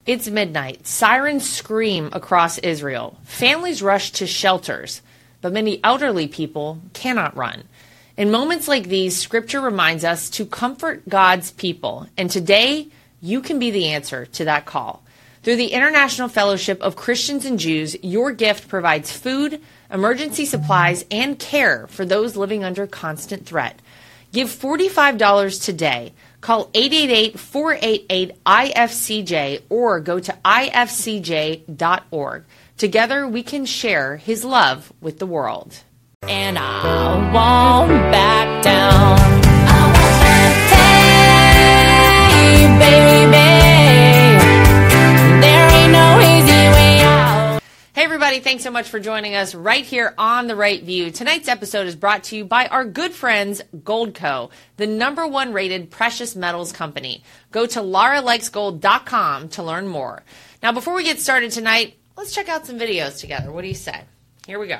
It's midnight. Sirens scream across Israel. Families rush to shelters, but many elderly people cannot run. In moments like these, Scripture reminds us to comfort God's people. And today, you can be the answer to that call. Through the International Fellowship of Christians and Jews, your gift provides food, emergency supplies, and care for those living under constant threat. Give $45 today. Call 888-488-IFCJ or go to ifcj.org. Together, we can share His love with the world. And I won't back down. I won't back down, baby. There ain't no easy way out. Hey, everybody. Thanks so much for joining us right here on The Right View. Tonight's episode is brought to you by our good friends, Goldco, the #1 rated precious metals company. Go to LaraLikesGold.com to learn more. Now, before we get started tonight, let's check out some videos together. What do you say? Here we go.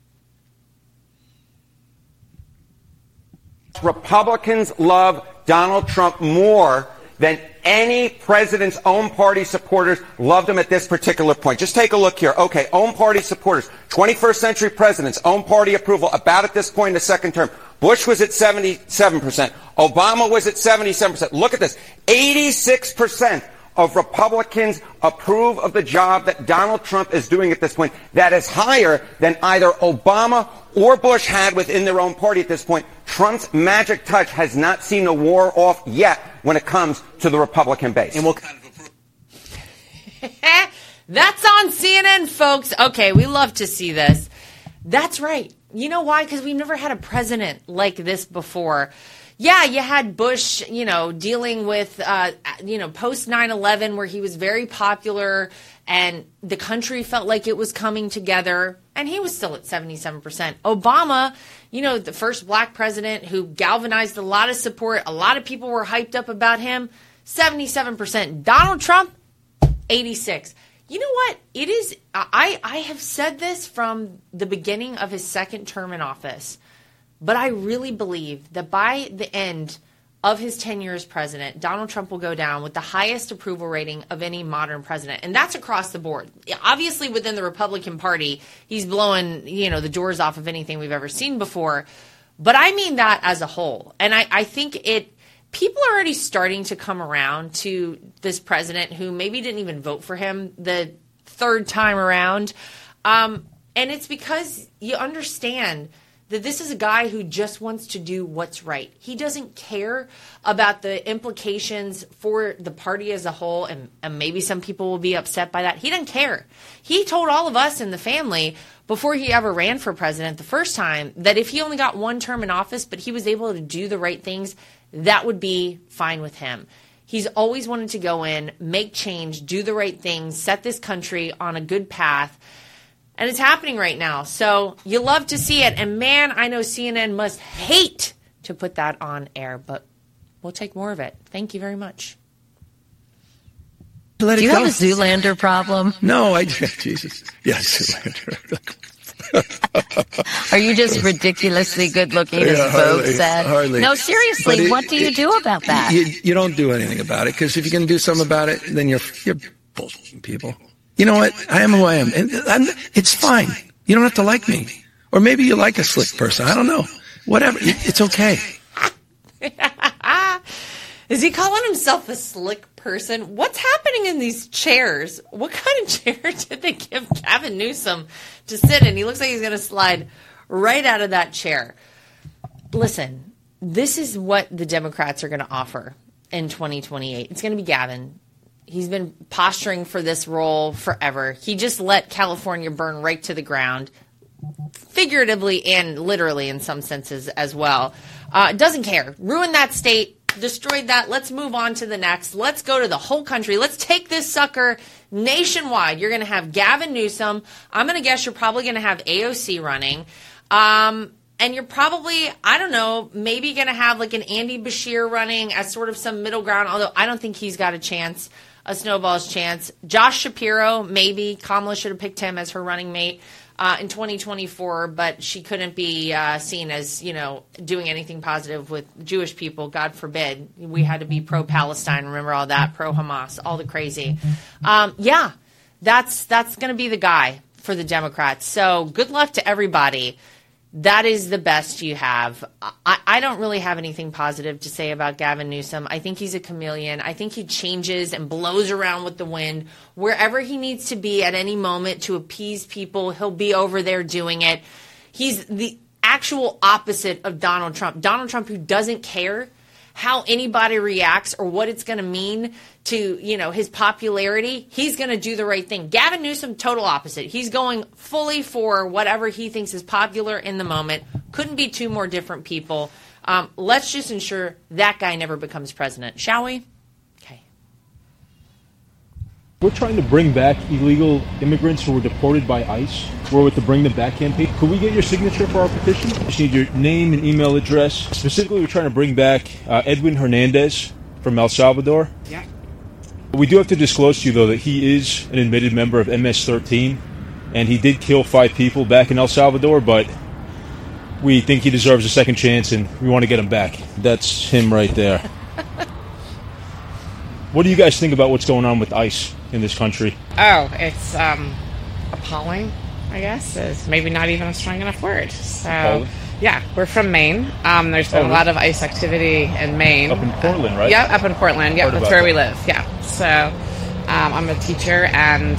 Republicans love Donald Trump more than any president's own party supporters loved him at this particular point. Just take a look here. Okay, own party supporters, 21st century presidents, own party approval about at this point in the second term. Bush was at 77%. Obama was at 77%. Look at this. 86% of Republicans approve of the job that Donald Trump is doing at this point. That is higher than either Obama or Bush had within their own party at this point. Trump's magic touch has not seen the war off yet when it comes to the Republican base. And we'll kind of approve. That's on CNN, folks. Okay, we love to see this. That's right. You know why? Because we've never had a president like this before. Yeah, you had Bush, dealing with, post 9/11 where he was very popular and the country felt like it was coming together, and he was still at 77%. Obama, the first black president who galvanized a lot of support, a lot of people were hyped up about him, 77%. Donald Trump, 86%. You know what? It is, I have said this from the beginning of his second term in office. But I really believe that by the end of his tenure as president, Donald Trump will go down with the highest approval rating of any modern president. And that's across the board. Obviously, within the Republican Party, he's blowing, the doors off of anything we've ever seen before. But I mean that as a whole. And I think people are already starting to come around to this president who maybe didn't even vote for him the third time around. And it's because you understand that this is a guy who just wants to do what's right. He doesn't care about the implications for the party as a whole, and maybe some people will be upset by that. He doesn't care. He told all of us in the family before he ever ran for president the first time that if he only got one term in office, but he was able to do the right things, that would be fine with him. He's always wanted to go in, make change, do the right things, set this country on a good path. And it's happening right now. So you love to see it. And man, I know CNN must hate to put that on air, but we'll take more of it. Thank you very much. Do you have a Zoolander problem? No, Jesus. Yes, Zoolander. Are you just ridiculously good looking, as Vogue said? Hardly. No, seriously, what do you do about that? You don't do anything about it, because if you can do something about it, then you're bullshitting people. You know what? I am who I am. And it's fine. You don't have to like me. Or maybe you like a slick person. I don't know. Whatever. It's okay. Is he calling himself a slick person? What's happening in these chairs? What kind of chair did they give Gavin Newsom to sit in? He looks like he's going to slide right out of that chair. Listen, this is what the Democrats are going to offer in 2028. It's going to be Gavin. He's been posturing for this role forever. He just let California burn right to the ground, figuratively and literally in some senses as well. Doesn't care. Ruined that state, destroyed that. Let's move on to the next. Let's go to the whole country. Let's take this sucker nationwide. You're going to have Gavin Newsom. I'm going to guess you're probably going to have AOC running. And you're probably, I don't know, maybe going to have like an Andy Beshear running as sort of some middle ground, although I don't think he's got a snowball's chance. Josh Shapiro, maybe. Kamala should have picked him as her running mate. in 2024, but she couldn't be seen as, doing anything positive with Jewish people. God forbid. We had to be pro-Palestine. Remember all that? Pro-Hamas, all the crazy. That's going to be the guy for the Democrats. So good luck to everybody. That is the best you have. I don't really have anything positive to say about Gavin Newsom. I think he's a chameleon. I think he changes and blows around with the wind. Wherever he needs to be at any moment to appease people, he'll be over there doing it. He's the actual opposite of Donald Trump. Donald Trump, who doesn't care how anybody reacts or what it's going to mean to, his popularity, he's going to do the right thing. Gavin Newsom, total opposite. He's going fully for whatever he thinks is popular in the moment. Couldn't be two more different people. Let's just ensure that guy never becomes president, shall we? Okay. We're trying to bring back illegal immigrants who were deported by ICE. We're with the Bring Them Back campaign. Could we get your signature for our petition? Just need your name and email address. Specifically, we're trying to bring back Edwin Hernandez from El Salvador. Yeah. We do have to disclose to you, though, that he is an admitted member of MS-13, and he did kill 5 people back in El Salvador, but we think he deserves a second chance, and we want to get him back. That's him right there. What do you guys think about what's going on with ICE in this country? Oh, it's appalling, I guess. It's maybe not even a strong enough word. So, appalling? Yeah, we're from Maine. There's been a lot of ICE activity in Maine. Up in Portland, right? Yeah, up in Portland. Yeah, that's where we live. Yeah. So, I'm a teacher, and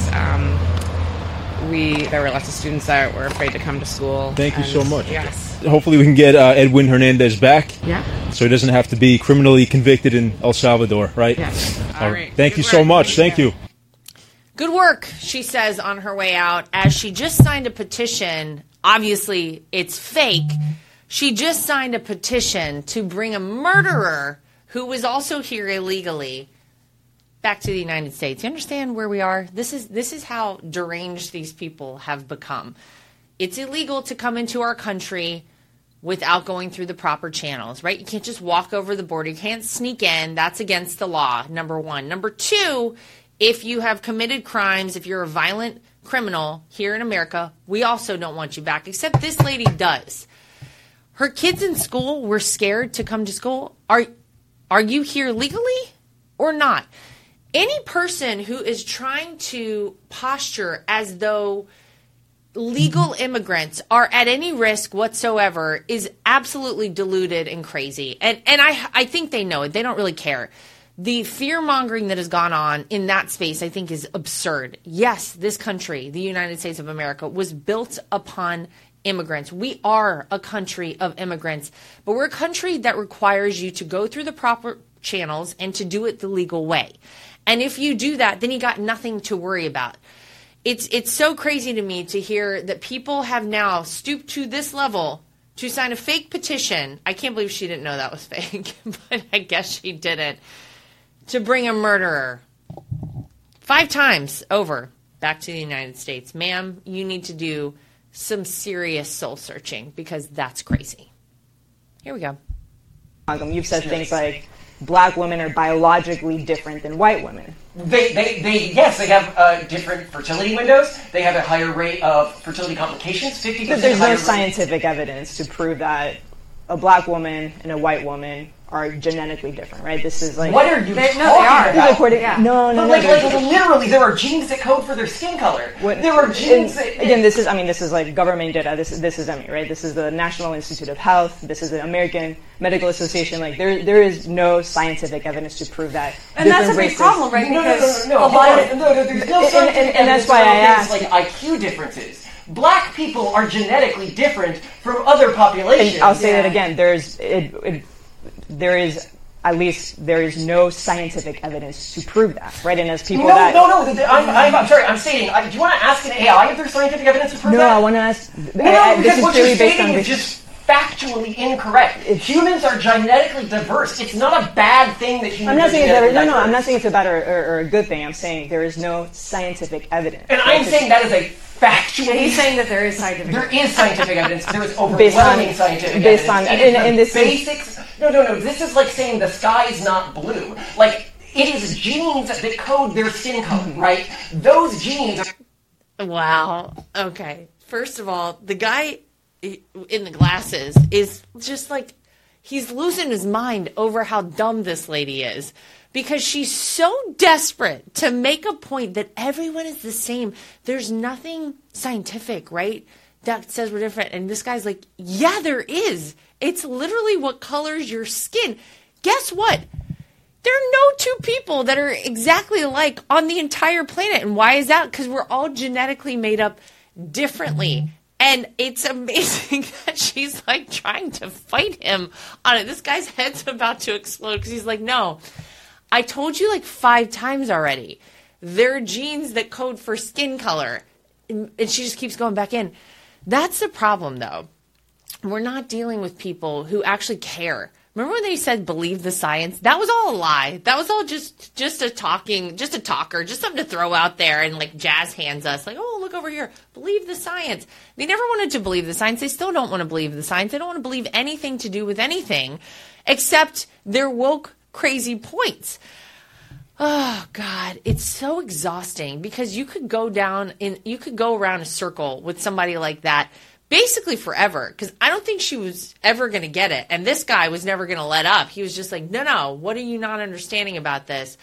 there were lots of students that were afraid to come to school. Thank you so much. Yes. Hopefully we can get Edwin Hernandez back. Yeah. So he doesn't have to be criminally convicted in El Salvador, right? Yes. All right. Thank you so much. Thank you. Good work, she says on her way out, as she just signed a petition. Obviously, it's fake. She just signed a petition to bring a murderer who was also here illegally back to the United States. You understand where we are? This is how deranged these people have become. It's illegal to come into our country without going through the proper channels, right? You can't just walk over the border. You can't sneak in. That's against the law, number one. Number two, if you have committed crimes, if you're a violent criminal here in America, we also don't want you back, except this lady does. Her kids in school were scared to come to school. Are you here legally or not? Any person who is trying to posture as though legal immigrants are at any risk whatsoever is absolutely deluded and crazy. And I think they know it. They don't really care. The fear-mongering that has gone on in that space, I think, is absurd. Yes, this country, the United States of America, was built upon immigrants. We are a country of immigrants, but we're a country that requires you to go through the proper channels and to do it the legal way. And if you do that, then you got nothing to worry about. It's so crazy to me to hear that people have now stooped to this level to sign a fake petition. I can't believe she didn't know that was fake, but I guess she didn't. To bring a murderer 5 times over back to the United States. Ma'am, you need to do some serious soul searching because that's crazy. Here we go. You've said things like black women are biologically different than white women. Yes, they have different fertility windows. They have a higher rate of fertility complications. 50% But there's no higher scientific evidence to prove that a black woman and a white woman are genetically different, right? This is like... What are you talking about? No. Literally, there are genes that code for their skin color. There are genes that... Again, this is like government data. This is EMI, right? This is the National Institute of Health. This is the American Medical Association. Like, there is no scientific evidence to prove that. And that's a big problem, right? Because no, there's no scientific and that's why I asked. Like IQ differences. Black people are genetically different from other populations. And I'll say that again. There is no scientific evidence to prove that, right? And as people I'm sorry, I'm stating, do you want to ask an AI if there's scientific evidence to prove that? No, I want to ask... Because what you're stating is just factually incorrect. Humans are genetically diverse. It's not a bad thing that humans are genetically diverse. I'm not saying it's a bad or a good thing. I'm saying there is no scientific evidence. And I'm saying that is a factual... He's saying that there is scientific evidence. There is scientific evidence. There is overwhelming scientific evidence. Basics... No. This is like saying the sky is not blue. Like, it is genes that code their skin color, right? Those genes are... Wow. Okay. First of all, the guy in the glasses is just like, he's losing his mind over how dumb this lady is. Because she's so desperate to make a point that everyone is the same. There's nothing scientific, right, that says we're different. And this guy's like, yeah, there is. It's literally what colors your skin. Guess what? There are no two people that are exactly alike on the entire planet. And why is that? Because we're all genetically made up differently. And it's amazing that she's like trying to fight him on it. This guy's head's about to explode because he's like, no. I told you like 5 times already. There are genes that code for skin color. And she just keeps going back in. That's the problem, though. We're not dealing with people who actually care. Remember when they said believe the science? That was all a lie. That was all just a talker, just something to throw out there and like jazz hands us. Like, oh, look over here. Believe the science. They never wanted to believe the science. They still don't want to believe the science. They don't want to believe anything to do with anything except their woke crazy points. Oh God, it's so exhausting because you could go around a circle with somebody like that basically forever, because I don't think she was ever going to get it. And this guy was never going to let up. He was just like, no, what are you not understanding about this?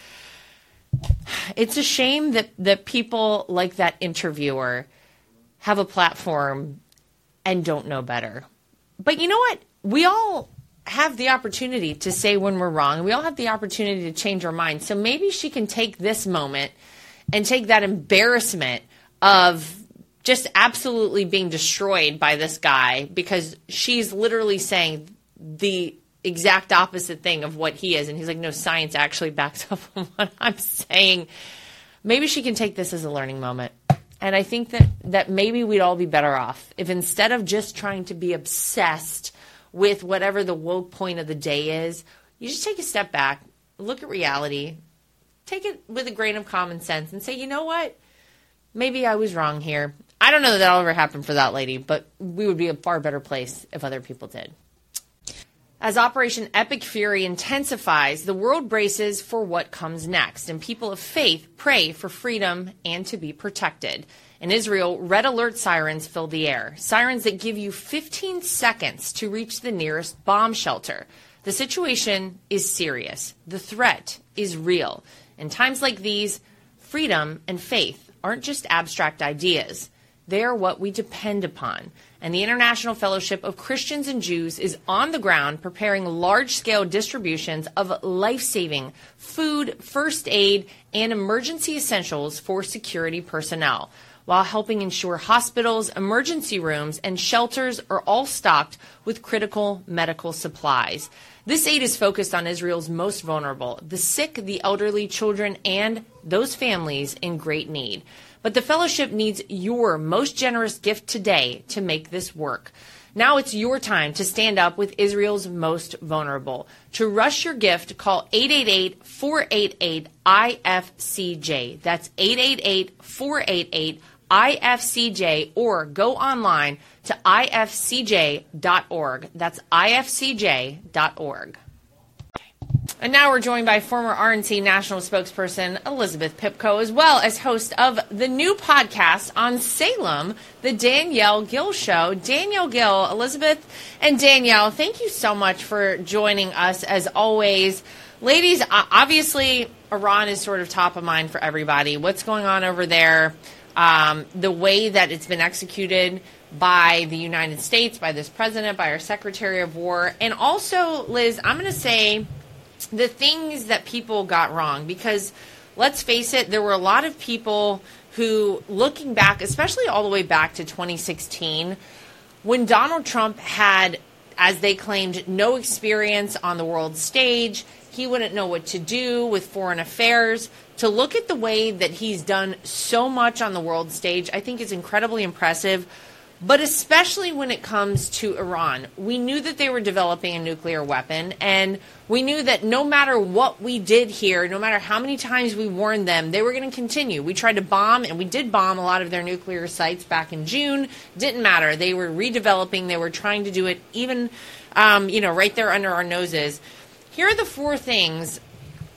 It's a shame that people like that interviewer have a platform and don't know better. But you know what? We all have the opportunity to say when we're wrong. We all have the opportunity to change our mind. So maybe she can take this moment and take that embarrassment of just absolutely being destroyed by this guy because she's literally saying the exact opposite thing of what he is. And he's like, no, science actually backs up on what I'm saying. Maybe she can take this as a learning moment. And I think that maybe we'd all be better off if instead of just trying to be obsessed with whatever the woke point of the day is, you just take a step back, look at reality, take it with a grain of common sense and say, you know what? Maybe I was wrong here. I don't know that that'll ever happen for that lady, but we would be a far better place if other people did. As Operation Epic Fury intensifies, the world braces for what comes next, and people of faith pray for freedom and to be protected. In Israel, red alert sirens fill the air, sirens that give you 15 seconds to reach the nearest bomb shelter. The situation is serious. The threat is real. In times like these, freedom and faith aren't just abstract ideas. They are what we depend upon. And the International Fellowship of Christians and Jews is on the ground preparing large-scale distributions of life-saving food, first aid, and emergency essentials for security personnel, while helping ensure hospitals, emergency rooms, and shelters are all stocked with critical medical supplies. This aid is focused on Israel's most vulnerable, the sick, the elderly, children, and those families in great need. But the fellowship needs your most generous gift today to make this work. Now it's your time to stand up with Israel's most vulnerable. To rush your gift, call 888-488-IFCJ. That's 888-488-IFCJ, or go online to ifcj.org. That's ifcj.org. And now we're joined by former RNC national spokesperson Elizabeth Pipko, as well as host of the new podcast on Salem, The Danielle Gill Show. Danielle Gill, Elizabeth and Danielle, thank you so much for joining us as always. Ladies, obviously Iran is sort of top of mind for everybody. What's going on over there? The way that it's been executed by the United States, by this president, by our Secretary of War, and also, Liz, I'm going to say the things that people got wrong, because let's face it, there were a lot of people who, looking back, especially all the way back to 2016, when Donald Trump had, as they claimed, no experience on the world stage, he wouldn't know what to do with foreign affairs. To look at the way that he's done so much on the world stage, I think is incredibly impressive. But especially when it comes to Iran, we knew that they were developing a nuclear weapon, and we knew that no matter what we did here, no matter how many times we warned them, they were going to continue. We tried to bomb, and we did bomb a lot of their nuclear sites back in June. Didn't matter. They were redeveloping. They were trying to do it even, right there under our noses. Here are the 4 things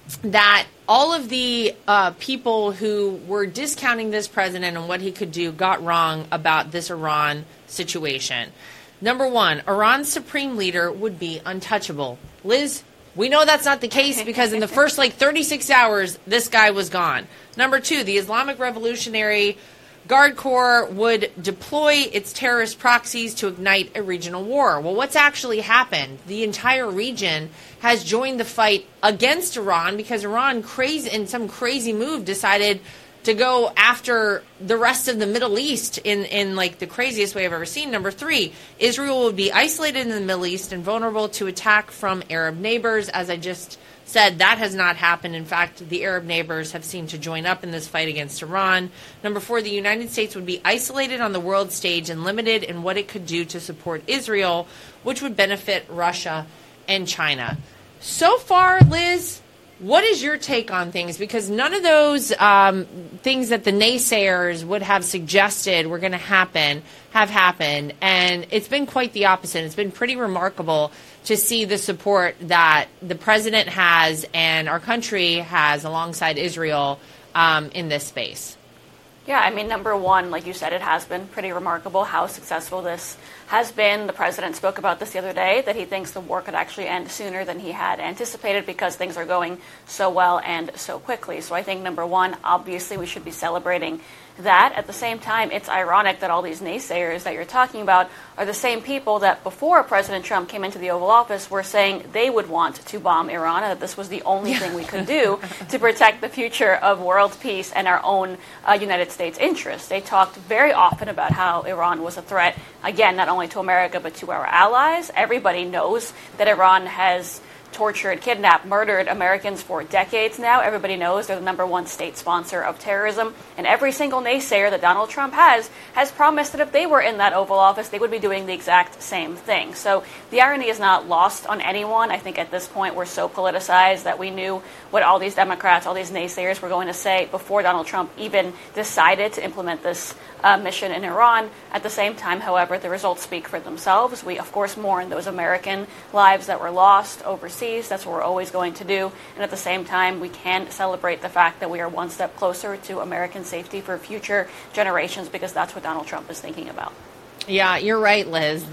that all of the people who were discounting this president and what he could do got wrong about this Iran situation. Number one, Iran's supreme leader would be untouchable. Liz, we know that's not the case because in the first 36 hours, this guy was gone. Number two, the Islamic Revolutionary Guard Corps would deploy its terrorist proxies to ignite a regional war. Well, what's actually happened? The entire region has joined the fight against Iran because Iran, in some crazy move, decided to go after the rest of the Middle East in the craziest way I've ever seen. Number three, Israel would be isolated in the Middle East and vulnerable to attack from Arab neighbors. As I just said, that has not happened. In fact, the Arab neighbors have seemed to join up in this fight against Iran. Number four, the United States would be isolated on the world stage and limited in what it could do to support Israel, which would benefit Russia and China. So far, Liz, what is your take on things? Because none of those things that the naysayers would have suggested were going to happen have happened. And it's been quite the opposite. It's been pretty remarkable to see the support that the president has and our country has alongside Israel in this space. Yeah, I mean, number one, like you said, it has been pretty remarkable how successful this has been. The president spoke about this the other day, that he thinks the war could actually end sooner than he had anticipated because things are going so well and so quickly. So I think, number one, obviously we should be celebrating that. At the same time, it's ironic that all these naysayers that you're talking about are the same people that before President Trump came into the Oval Office were saying they would want to bomb Iran and that this was the only thing we could do to protect the future of world peace and our own United States interests. They talked very often about how Iran was a threat, again, not only to America but to our allies. Everybody knows that Iran has tortured, kidnapped, murdered Americans for decades now. Everybody knows they're the number one state sponsor of terrorism. And every single naysayer that Donald Trump has promised that if they were in that Oval Office, they would be doing the exact same thing. So the irony is not lost on anyone. I think at this point we're so politicized that we knew what all these Democrats, all these naysayers were going to say before Donald Trump even decided to implement this mission in Iran. At the same time, however, the results speak for themselves. We, of course, mourn those American lives that were lost overseas. That's what we're always going to do. And at the same time, we can celebrate the fact that we are one step closer to American safety for future generations because that's what Donald Trump is thinking about. Yeah, you're right, Liz.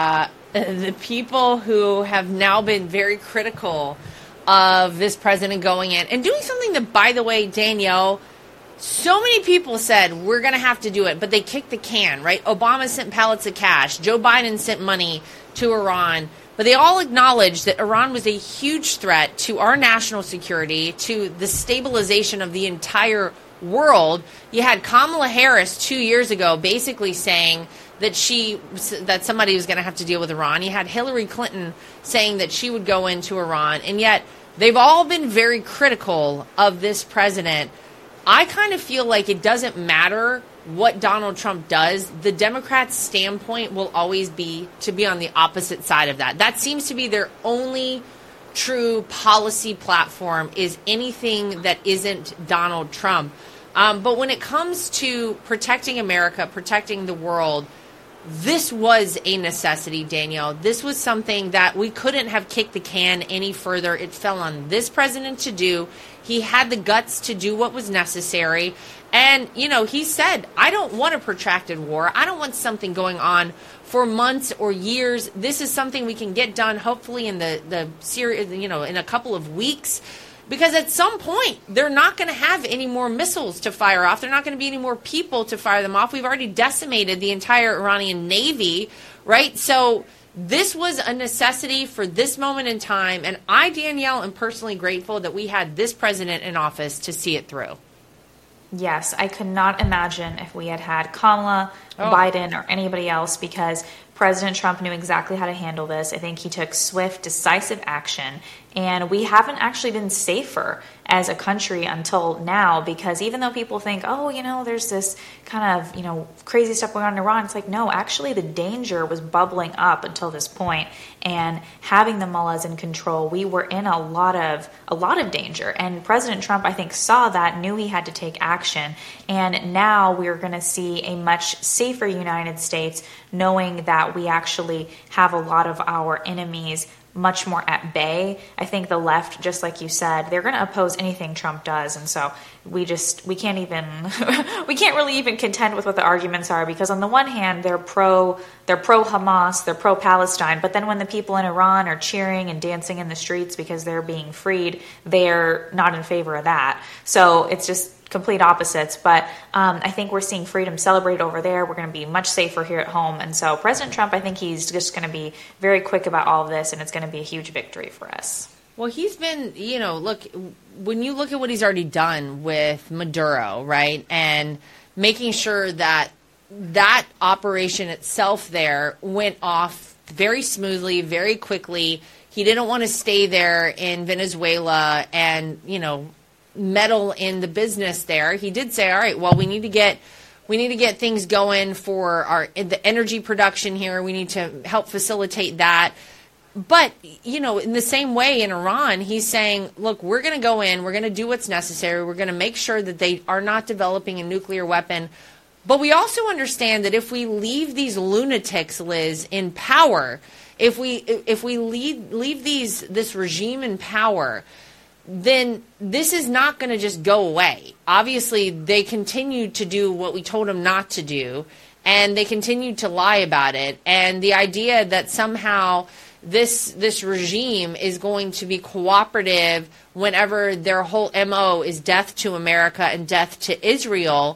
The people who have now been very critical of this president going in and doing something that, by the way, Danielle, so many people said we're going to have to do it, but they kicked the can, right? Obama sent pallets of cash. Joe Biden sent money to Iran. But they all acknowledged that Iran was a huge threat to our national security, to the stabilization of the entire world. You had Kamala Harris 2 years ago basically saying that somebody was going to have to deal with Iran. You had Hillary Clinton saying that she would go into Iran. And yet they've all been very critical of this president. I kind of feel like it doesn't matter what Donald Trump does. The Democrats' standpoint will always be to be on the opposite side of that. That seems to be their only true policy platform, is anything that isn't Donald Trump. But when it comes to protecting America, protecting the world, this was a necessity, Danielle. This was something that we couldn't have kicked the can any further. It fell on this president to do. He had the guts to do what was necessary. And, he said, I don't want a protracted war. I don't want something going on for months or years. This is something we can get done, hopefully, in the series, in a couple of weeks. Because at some point, they're not going to have any more missiles to fire off. They're not going to be any more people to fire them off. We've already decimated the entire Iranian Navy, right? So this was a necessity for this moment in time. And I, Danielle, am personally grateful that we had this president in office to see it through. Yes, I could not imagine if we had Kamala, Biden, or anybody else, because President Trump knew exactly how to handle this. I think he took swift, decisive action, and we haven't actually been safer as a country until now, because even though people think, there's this kind of, crazy stuff going on in Iran, it's like, no, actually the danger was bubbling up until this point, and having the mullahs in control, we were in a lot of danger, and President Trump, I think, saw that, knew he had to take action, and now we're going to see a much safer United States, knowing that we actually have a lot of our enemies much more at bay. I think the left, just like you said, they're going to oppose anything Trump does. And so we can't really even contend with what the arguments are, because on the one hand, they're pro Hamas, they're pro Palestine. But then when the people in Iran are cheering and dancing in the streets because they're being freed, they're not in favor of that. So it's just complete opposites. But I think we're seeing freedom celebrated over there. We're going to be much safer here at home. And so President Trump, I think he's just going to be very quick about all of this, and it's going to be a huge victory for us. Well, he's been, look, when you look at what he's already done with Maduro, right, and making sure that operation itself there went off very smoothly, very quickly. He didn't want to stay there in Venezuela and, meddle in the business there. He did say, all right, well, we need to get things going for the energy production here. We need to help facilitate that. But, in the same way in Iran, he's saying, look, we're going to go in, we're going to do what's necessary. We're going to make sure that they are not developing a nuclear weapon. But we also understand that if we leave these lunatics, Liz, in power, if we leave this regime in power, then this is not going to just go away. Obviously, they continue to do what we told them not to do, and they continue to lie about it. And the idea that somehow this regime is going to be cooperative whenever their whole MO is death to America and death to Israel,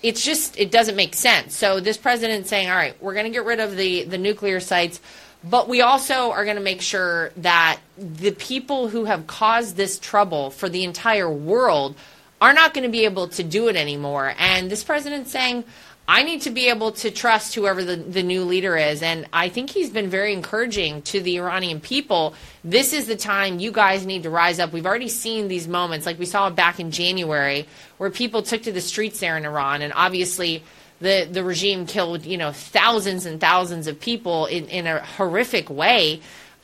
it doesn't make sense. So this president saying, all right, we're going to get rid of the nuclear sites, but we also are going to make sure that the people who have caused this trouble for the entire world are not going to be able to do it anymore. And this president's saying, I need to be able to trust whoever the new leader is. And I think he's been very encouraging to the Iranian people. This is the time you guys need to rise up. We've already seen these moments, like we saw back in January, where people took to the streets there in Iran. And obviously the regime killed, thousands and thousands of people in a horrific way.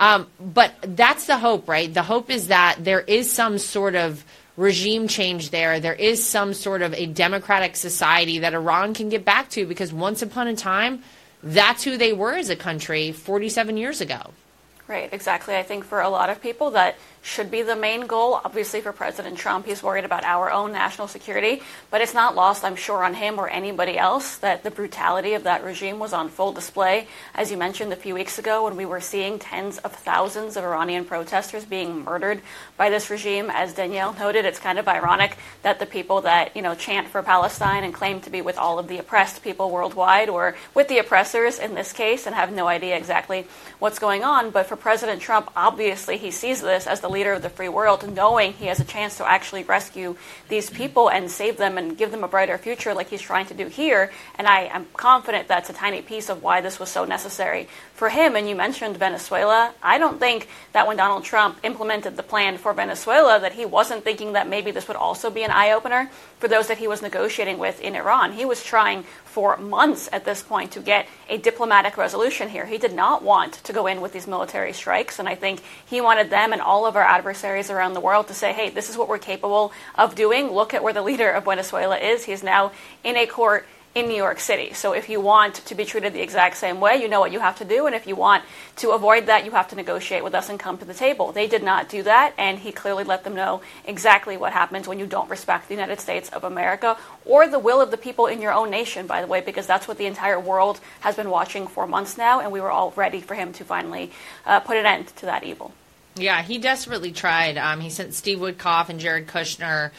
But that's the hope, right? The hope is that there is some sort of regime change there. There is some sort of a democratic society that Iran can get back to, because once upon a time, that's who they were as a country 47 years ago. Right, exactly. I think for a lot of people that should be the main goal. Obviously, for President Trump, he's worried about our own national security, but it's not lost, I'm sure, on him or anybody else that the brutality of that regime was on full display. As you mentioned a few weeks ago, when we were seeing tens of thousands of Iranian protesters being murdered by this regime, as Danielle noted, it's kind of ironic that the people that, chant for Palestine and claim to be with all of the oppressed people worldwide, or with the oppressors in this case, and have no idea exactly what's going on. But for President Trump, obviously, he sees this as the leader of the free world, knowing he has a chance to actually rescue these people and save them and give them a brighter future like he's trying to do here. And I am confident that's a tiny piece of why this was so necessary for him. And you mentioned Venezuela. I don't think that when Donald Trump implemented the plan for Venezuela that he wasn't thinking that maybe this would also be an eye-opener for those that he was negotiating with in Iran. He was trying for months at this point to get a diplomatic resolution here. He did not want to go in with these military strikes, and I think he wanted them and all of our adversaries around the world to say, hey, this is what we're capable of doing. Look at where the leader of Venezuela is. He's now in a court in New York City. So if you want to be treated the exact same way, you know what you have to do. And if you want to avoid that, you have to negotiate with us and come to the table. They did not do that. And he clearly let them know exactly what happens when you don't respect the United States of America or the will of the people in your own nation, by the way, because that's what the entire world has been watching for months now. And we were all ready for him to finally put an end to that evil. Yeah, he desperately tried. He sent Steve Witkoff and Jared Kushner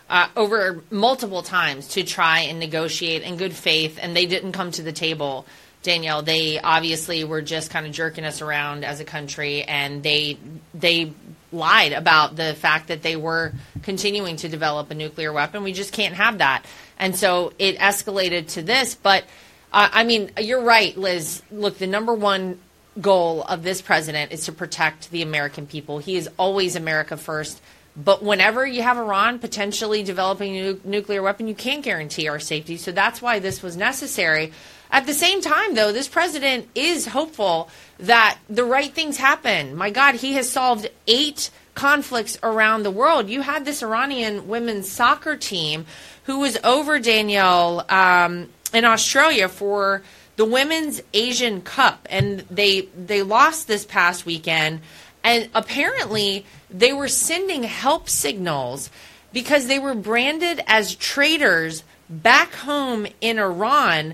over multiple times to try and negotiate in good faith, and they didn't come to the table, Danielle. They obviously were just kind of jerking us around as a country, and they lied about the fact that they were continuing to develop a nuclear weapon. We just can't have that. And so it escalated to this. But, you're right, Liz. Look, the number one goal of this president is to protect the American people. He is always America first. But whenever you have Iran potentially developing a nuclear weapon, you can't guarantee our safety. So that's why this was necessary. At the same time, though, this president is hopeful that the right things happen. My God, he has solved 8 conflicts around the world. You had this Iranian women's soccer team who was over, Danielle, in Australia for the Women's Asian Cup. And they lost this past weekend. And apparently they were sending help signals because they were branded as traitors back home in Iran.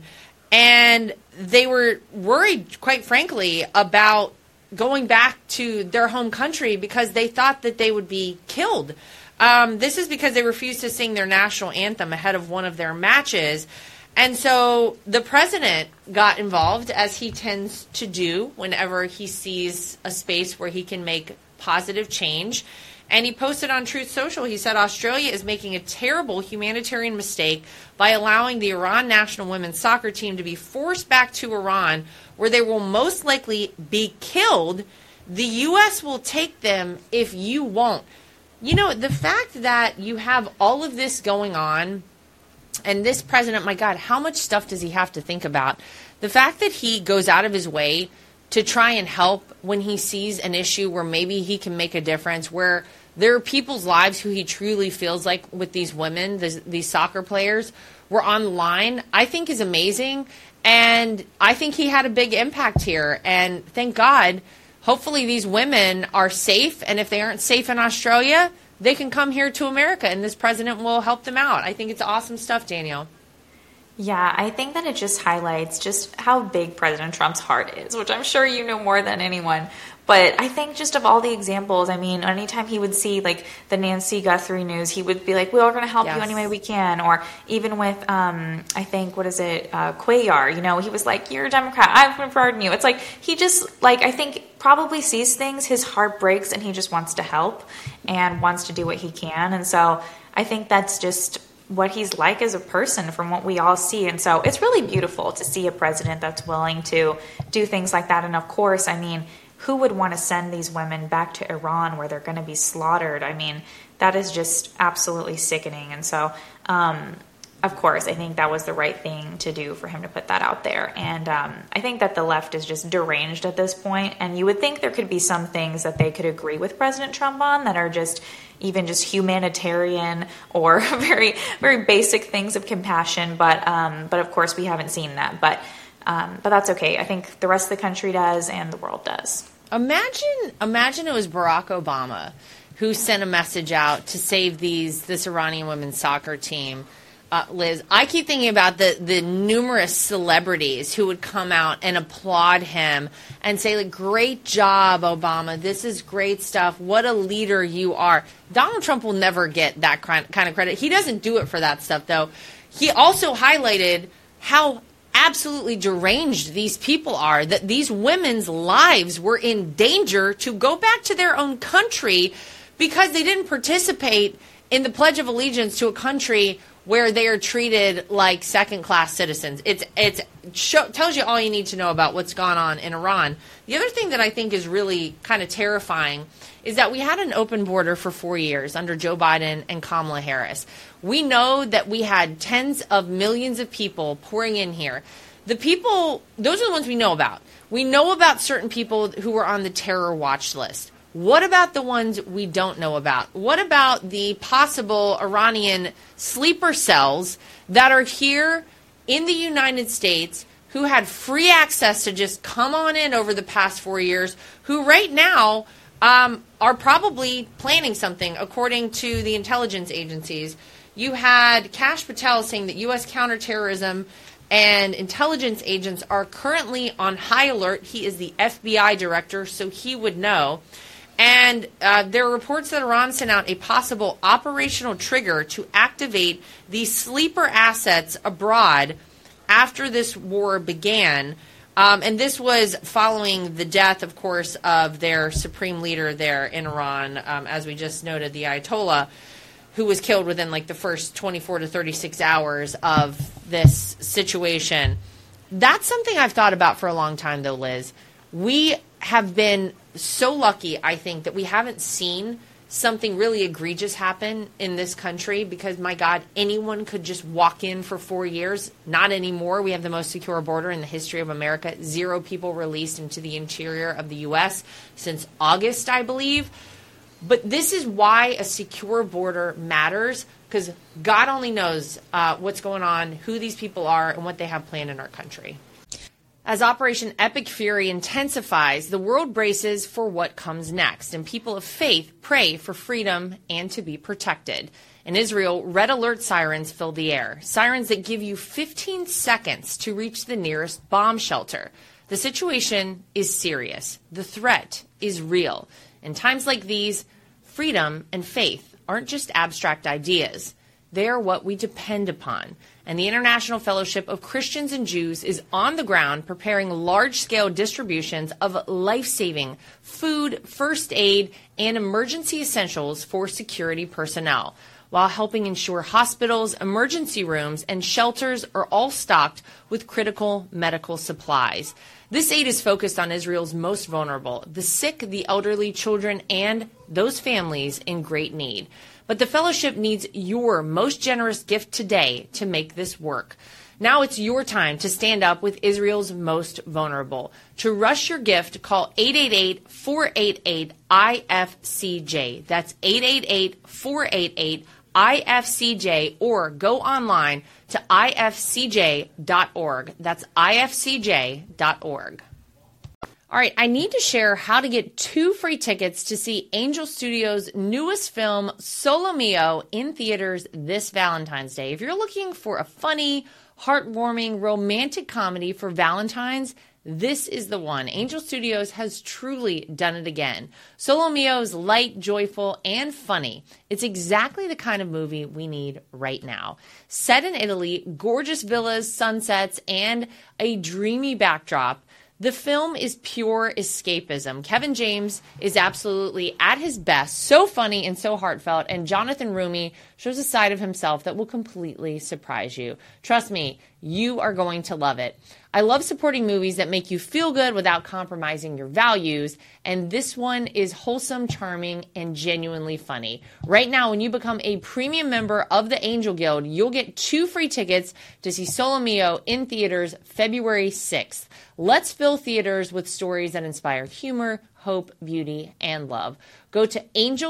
And they were worried, quite frankly, about going back to their home country because they thought that they would be killed. This is because they refused to sing their national anthem ahead of one of their matches. And so the president got involved, as he tends to do whenever he sees a space where he can make positive change. And he posted on Truth Social, he said, Australia is making a terrible humanitarian mistake by allowing the Iran national women's soccer team to be forced back to Iran, where they will most likely be killed. The U.S. will take them if you won't. You know, the fact that you have all of this going on, and this president, my God, how much stuff does he have to think about? The fact that he goes out of his way to try and help when he sees an issue where maybe he can make a difference, where there are people's lives who he truly feels like with these women, these soccer players, were on the line, I think is amazing. And I think he had a big impact here. And thank God, hopefully these women are safe. And if they aren't safe in Australia, they can come here to America, and this president will help them out. I think it's awesome stuff, Danielle. Yeah, I think that it just highlights just how big President Trump's heart is, which I'm sure you know more than anyone. But I think just of all the examples, I mean, anytime he would see like the Nancy Guthrie news, he would be like, we're going to help you any way we can. Or even with, I think, Cuellar, you know, he was like, you're a Democrat, I'm going to pardon you. It's like, he just, like, I think probably sees things, his heart breaks, and he just wants to help and wants to do what he can. And so I think that's just what he's like as a person from what we all see. And so it's really beautiful to see a president that's willing to do things like that. And of course, I mean, who would want to send these women back to Iran where they're going to be slaughtered? I mean, that is just absolutely sickening. And so, of course, I think that was the right thing to do for him to put that out there. And I think that the left is just deranged at this point. And you would think there could be some things that they could agree with President Trump on that are just even just humanitarian or very, very basic things of compassion. But of course, we haven't seen that. But that's okay. I think the rest of the country does and the world does. Imagine it was Barack Obama who sent a message out to save this Iranian women's soccer team. Liz, I keep thinking about the numerous celebrities who would come out and applaud him and say, like, great job, Obama. This is great stuff. What a leader you are. Donald Trump will never get that kind of credit. He doesn't do it for that stuff, though. He also highlighted how absolutely deranged these people are, that these women's lives were in danger to go back to their own country because they didn't participate in the Pledge of Allegiance to a country where they are treated like second-class citizens. It tells you all you need to know about what's gone on in Iran. The other thing that I think is really kind of terrifying is that we had an open border for 4 years under Joe Biden and Kamala Harris. We know that we had tens of millions of people pouring in here. The people, those are the ones we know about. We know about certain people who were on the terror watch list. What about the ones we don't know about? What about the possible Iranian sleeper cells that are here in the United States who had free access to just come on in over the past 4 years, who right now are probably planning something, according to the intelligence agencies? You had Kash Patel saying that U.S. counterterrorism and intelligence agents are currently on high alert. He is the FBI director, so he would know. And there are reports that Iran sent out a possible operational trigger to activate the sleeper assets abroad after this war began. And this was following the death, of course, of their supreme leader there in Iran, as we just noted, the Ayatollah, who was killed within like the first 24 to 36 hours of this situation. That's something I've thought about for a long time, though, Liz. We have been so lucky, I think, that we haven't seen something really egregious happen in this country because, my God, anyone could just walk in for 4 years. Not anymore. We have the most secure border in the history of America. 0 people released into the interior of the U.S. since August, I believe. But this is why a secure border matters, because God only knows what's going on, who these people are, and what they have planned in our country. As Operation Epic Fury intensifies, the world braces for what comes next, and people of faith pray for freedom and to be protected. In Israel, red alert sirens fill the air, sirens that give you 15 seconds to reach the nearest bomb shelter. The situation is serious. The threat is real. In times like these, freedom and faith aren't just abstract ideas. They are what we depend upon. And the International Fellowship of Christians and Jews is on the ground preparing large-scale distributions of life-saving food, first aid, and emergency essentials for security personnel, while helping ensure hospitals, emergency rooms, and shelters are all stocked with critical medical supplies. This aid is focused on Israel's most vulnerable, the sick, the elderly, children, and those families in great need. But the fellowship needs your most generous gift today to make this work. Now it's your time to stand up with Israel's most vulnerable. To rush your gift, call 888-488-IFCJ. That's 888-488-IFCJ, or go online to ifcj.org. That's ifcj.org. All right, I need to share how to get 2 free tickets to see Angel Studios' newest film, Solo Mio, in theaters this Valentine's Day. If you're looking for a funny, heartwarming, romantic comedy for Valentine's, this is the one. Angel Studios has truly done it again. Solo Mio is light, joyful, and funny. It's exactly the kind of movie we need right now. Set in Italy, gorgeous villas, sunsets, and a dreamy backdrop, the film is pure escapism. Kevin James is absolutely at his best, so funny and so heartfelt, and Jonathan Rumi shows a side of himself that will completely surprise you. Trust me, you are going to love it. I love supporting movies that make you feel good without compromising your values, and this one is wholesome, charming, and genuinely funny. Right now, when you become a premium member of the Angel Guild, you'll get 2 free tickets to see Solo Mio in theaters February 6th. Let's fill theaters with stories that inspire humor, hope, beauty, and love. Go to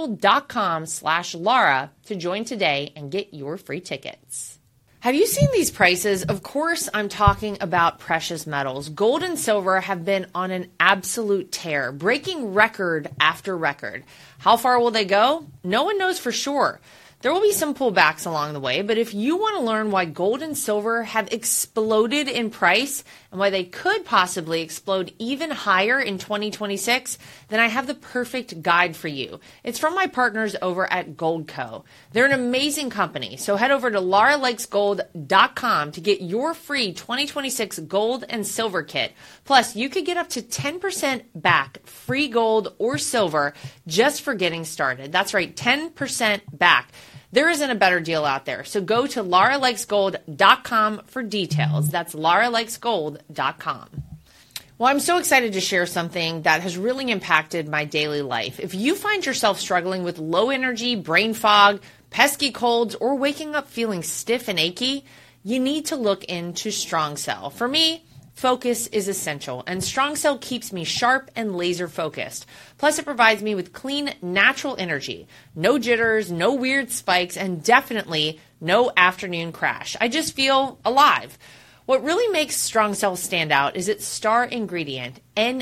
angel.com/Lara to join today and get your free tickets. Have you seen these prices? Of course, I'm talking about precious metals. Gold and silver have been on an absolute tear, breaking record after record. How far will they go? No one knows for sure. There will be some pullbacks along the way, but if you want to learn why gold and silver have exploded in price and why they could possibly explode even higher in 2026, then I have the perfect guide for you. It's from my partners over at Goldco. They're an amazing company, so head over to LaraLikesGold.com to get your free 2026 gold and silver kit. Plus, you could get up to 10% back free gold or silver just for getting started. That's right, 10% back. There isn't a better deal out there. So go to LaraLikesGold.com for details. That's LaraLikesGold.com. Well, I'm so excited to share something that has really impacted my daily life. If you find yourself struggling with low energy, brain fog, pesky colds, or waking up feeling stiff and achy, you need to look into Strong Cell. For me, focus is essential, and Strong Cell keeps me sharp and laser focused. Plus, it provides me with clean, natural energy. No jitters, no weird spikes, and definitely no afternoon crash. I just feel alive. What really makes Strong Cell stand out is its star ingredient,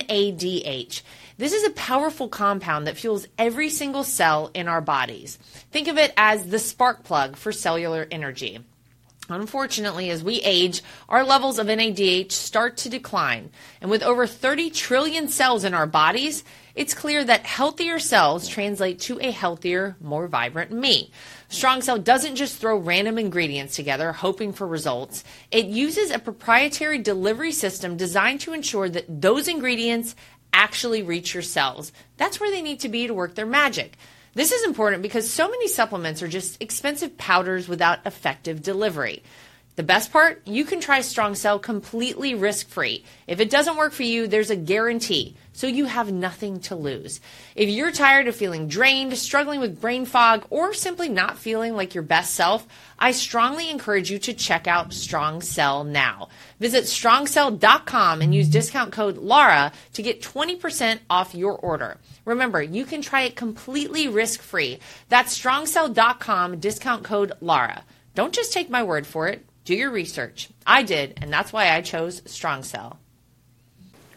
NADH. This is a powerful compound that fuels every single cell in our bodies. Think of it as the spark plug for cellular energy. Unfortunately, as we age, our levels of NADH start to decline. And with over 30 trillion cells in our bodies, it's clear that healthier cells translate to a healthier, more vibrant me. Strong Cell doesn't just throw random ingredients together, hoping for results. It uses a proprietary delivery system designed to ensure that those ingredients actually reach your cells. That's where they need to be to work their magic. This is important because so many supplements are just expensive powders without effective delivery. The best part? You can try Strong Cell completely risk-free. If it doesn't work for you, there's a guarantee, so you have nothing to lose. If you're tired of feeling drained, struggling with brain fog, or simply not feeling like your best self, I strongly encourage you to check out Strong Cell now. Visit StrongCell.com and use discount code LARA to get 20% off your order. Remember, you can try it completely risk-free. That's StrongCell.com, discount code LARA. Don't just take my word for it. Do your research. I did, and that's why I chose Strong Cell.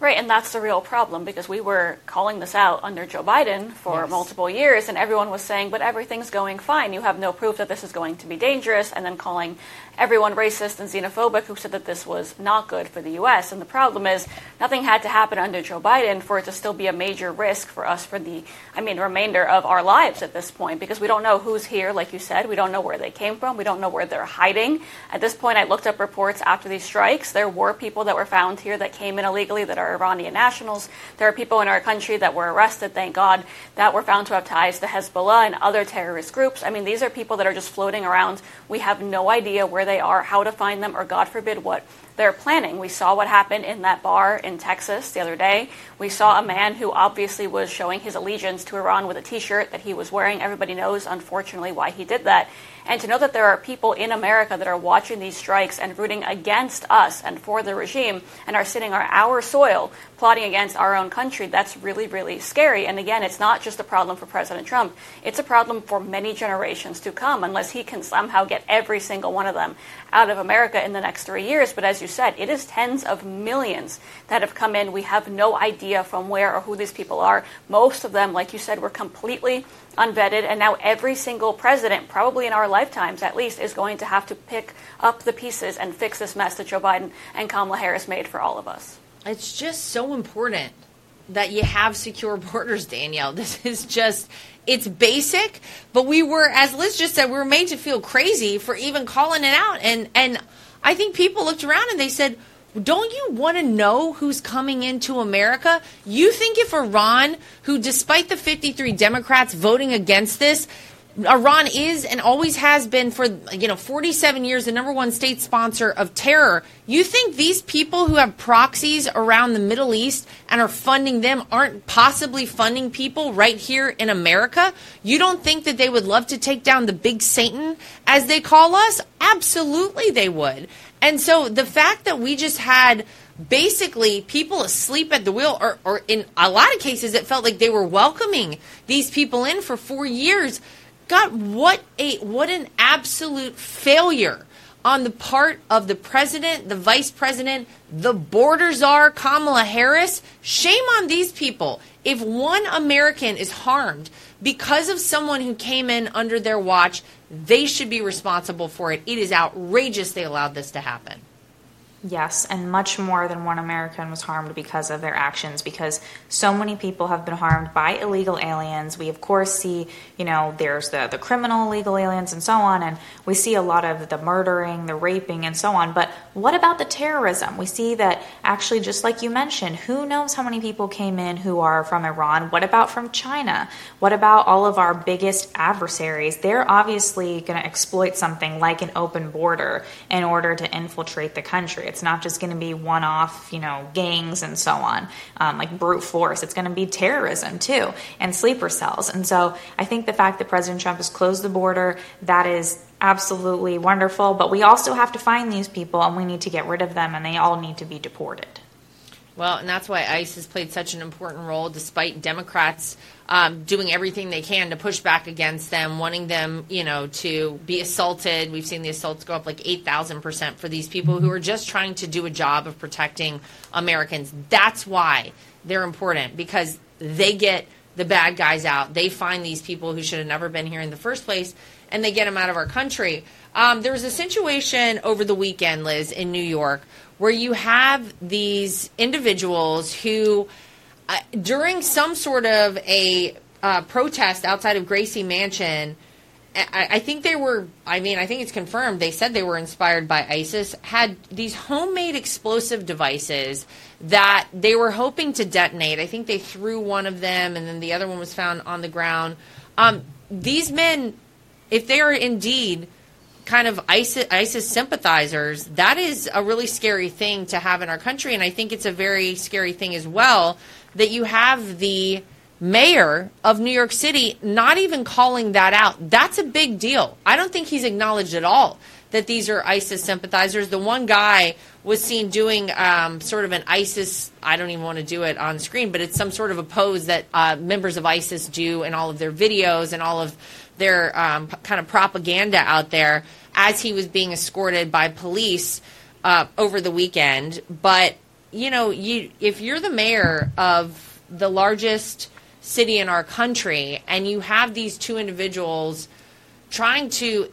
Right, and that's the real problem, because we were calling this out under Joe Biden for multiple years, and everyone was saying, but everything's going fine. You have no proof that this is going to be dangerous, and then calling everyone racist and xenophobic who said that this was not good for the U.S. And the problem is nothing had to happen under Joe Biden for it to still be a major risk for us for the, remainder of our lives at this point, because we don't know who's here, like you said. We don't know where they came from. We don't know where they're hiding. At this point, I looked up reports after these strikes. There were people that were found here that came in illegally that are Iranian nationals. There are people in our country that were arrested, thank God, that were found to have ties to Hezbollah and other terrorist groups. These are people that are just floating around. We have no idea where they are, how to find them, or God forbid what they're planning. We saw what happened in that bar in Texas the other day. We saw a man who obviously was showing his allegiance to Iran with a T-shirt that he was wearing. Everybody knows, unfortunately, why he did that. And to know that there are people in America that are watching these strikes and rooting against us and for the regime and are sitting on our soil plotting against our own country, that's really, really scary. And again, it's not just a problem for President Trump. It's a problem for many generations to come, unless he can somehow get every single one of them out of America in the next 3 years. But as you said, it is tens of millions that have come in. We have no idea from where or who these people are. Most of them, like you said, were completely unvetted, and now every single president, probably in our lifetimes at least, is going to have to pick up the pieces and fix this mess that Joe Biden and Kamala Harris made for all of us. It's just so important that you have secure borders, Danielle. This is just, it's basic, but we were, as Liz just said, we were made to feel crazy for even calling it out. And I think people looked around and they said, don't you want to know who's coming into America? You think if Iran, who despite the 53 Democrats voting against this, Iran is and always has been for 47 years the number one state sponsor of terror. You think these people who have proxies around the Middle East and are funding them aren't possibly funding people right here in America? You don't think that they would love to take down the big Satan, as they call us? Absolutely they would. And so the fact that we just had basically people asleep at the wheel, or in a lot of cases it felt like they were welcoming these people in for 4 years. God, what an absolute failure on the part of the president, the vice president, the border czar, Kamala Harris. Shame on these people. If one American is harmed because of someone who came in under their watch, they should be responsible for it. It is outrageous they allowed this to happen. Yes, and much more than one American was harmed because of their actions, because so many people have been harmed by illegal aliens. We, of course, see, there's the criminal illegal aliens and so on, and we see a lot of the murdering, the raping, and so on. But what about the terrorism? We see that actually, just like you mentioned, who knows how many people came in who are from Iran? What about from China? What about all of our biggest adversaries? They're obviously going to exploit something like an open border in order to infiltrate the country. It's not just going to be one-off, gangs and so on, like brute force. It's going to be terrorism too, and sleeper cells. And so I think the fact that President Trump has closed the border, that is absolutely wonderful. But we also have to find these people, and we need to get rid of them, and they all need to be deported. Well, and that's why ICE has played such an important role, despite Democrats doing everything they can to push back against them, wanting them, to be assaulted. We've seen the assaults go up like 8,000% for these people who are just trying to do a job of protecting Americans. That's why they're important, because they get the bad guys out. They find these people who should have never been here in the first place, and they get them out of our country. There was a situation over the weekend, Liz, in New York, where you have these individuals who, during some sort of a protest outside of Gracie Mansion, I think they were, I think it's confirmed, they said they were inspired by ISIS, had these homemade explosive devices that they were hoping to detonate. I think they threw one of them, and then the other one was found on the ground. These men, if they are indeed kind of ISIS sympathizers, that is a really scary thing to have in our country. And I think it's a very scary thing as well that you have the mayor of New York City not even calling that out. That's a big deal. I don't think he's acknowledged at all that these are ISIS sympathizers. The one guy was seen doing sort of an ISIS, I don't even want to do it on screen, but it's some sort of a pose that members of ISIS do in all of their videos and all of their kind of propaganda out there, as he was being escorted by police over the weekend. But if you're the mayor of the largest city in our country and you have these two individuals trying to,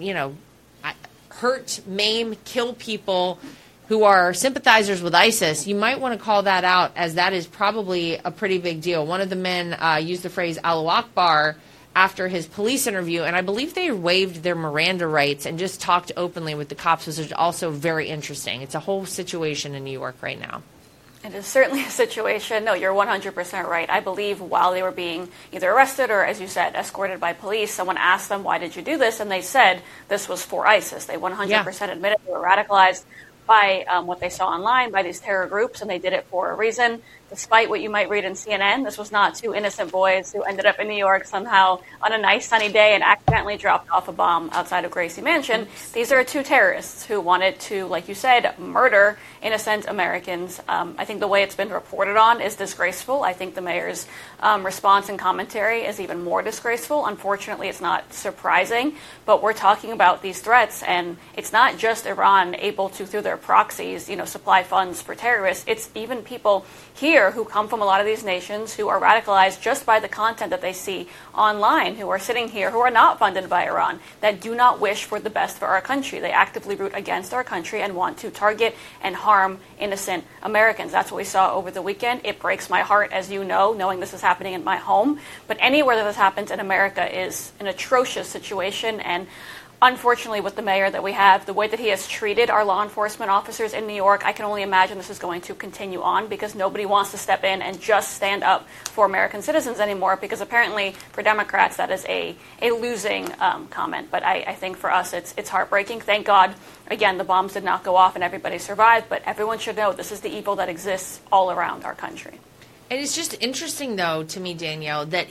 hurt, maim, kill people who are sympathizers with ISIS, you might want to call that out, as that is probably a pretty big deal. One of the men used the phrase Allahu Akbar after his police interview, and I believe they waived their Miranda rights and just talked openly with the cops, which is also very interesting. It's a whole situation in New York right now. It is certainly a situation. No, you're 100% right. I believe while they were being either arrested or, as you said, escorted by police, someone asked them, why did you do this? And they said this was for ISIS. They 100% admitted they were radicalized by what they saw online, by these terror groups, and they did it for a reason. Despite what you might read in CNN, this was not two innocent boys who ended up in New York somehow on a nice sunny day and accidentally dropped off a bomb outside of Gracie Mansion. These are two terrorists who wanted to, like you said, murder innocent Americans. I think the way it's been reported on is disgraceful. I think the mayor's response and commentary is even more disgraceful. Unfortunately, it's not surprising, but we're talking about these threats, and it's not just Iran able to, through their proxies, supply funds for terrorists. It's even people here who come from a lot of these nations who are radicalized just by the content that they see online, who are sitting here, who are not funded by Iran, that do not wish for the best for our country. They actively root against our country and want to target and harm innocent Americans. That's what we saw over the weekend. It breaks my heart, as you know, knowing this is happening in my home. But anywhere that this happens in America is an atrocious situation, and unfortunately, with the mayor that we have, the way that he has treated our law enforcement officers in New York, I can only imagine this is going to continue on, because nobody wants to step in and just stand up for American citizens anymore, because apparently for Democrats that is a losing comment. But I think for us it's heartbreaking. Thank God, again, the bombs did not go off and everybody survived, but everyone should know this is the evil that exists all around our country. And it's just interesting, though, to me, Danielle, that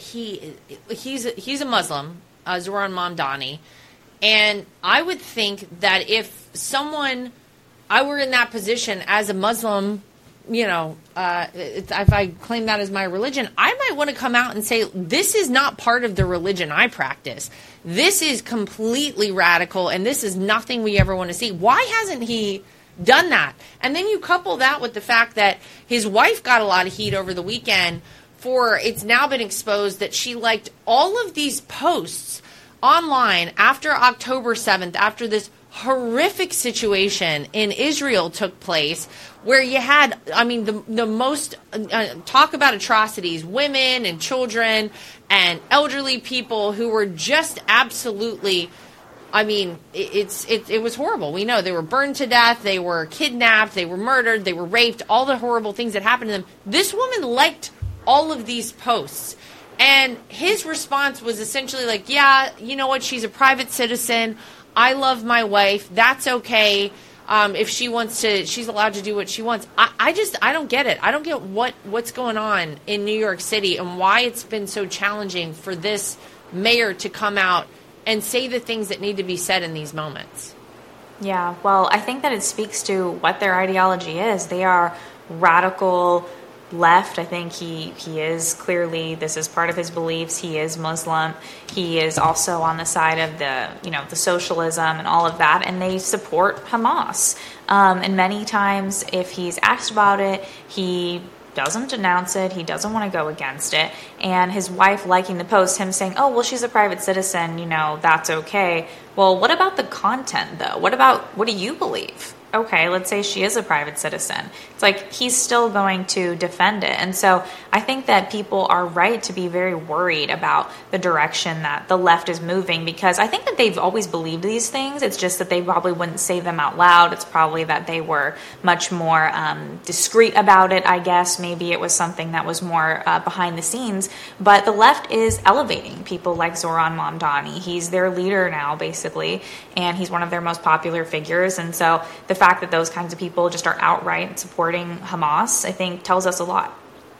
he's a Muslim, Zohran Mamdani. And I would think that if I were in that position as a Muslim, if I claim that as my religion, I might want to come out and say, this is not part of the religion I practice. This is completely radical, and this is nothing we ever want to see. Why hasn't he done that? And then you couple that with the fact that his wife got a lot of heat over the weekend it's now been exposed that she liked all of these posts online after October 7th, after this horrific situation in Israel took place, where you had, the most, talk about atrocities, women and children and elderly people who were just absolutely, it was horrible. We know they were burned to death, they were kidnapped, they were murdered, they were raped, all the horrible things that happened to them. This woman liked all of these posts. And his response was essentially like, yeah, you know what? She's a private citizen. I love my wife. That's okay. If she wants to, she's allowed to do what she wants. I don't get it. I don't get what's going on in New York City and why it's been so challenging for this mayor to come out and say the things that need to be said in these moments. Yeah, well, I think that it speaks to what their ideology is. They are radical left. I think he is clearly, this is part of his beliefs. He is Muslim. He is also on the side of the socialism and all of that, and they support Hamas. And many times if he's asked about it, he doesn't denounce it. He doesn't want to go against it. And his wife liking the post, him saying, oh, well, she's a private citizen, that's okay. Well, what about the content, though? What do you believe? Okay, let's say she is a private citizen. It's like he's still going to defend it. And so I think that people are right to be very worried about the direction that the left is moving, because I think that they've always believed these things. It's just that they probably wouldn't say them out loud. It's probably that they were much more discreet about it, I guess. Maybe it was something that was more behind the scenes. But the left is elevating people like Zohran Mamdani. He's their leader now, basically, and he's one of their most popular figures. And so the fact that those kinds of people just are outright supporting Hamas, I think, tells us a lot.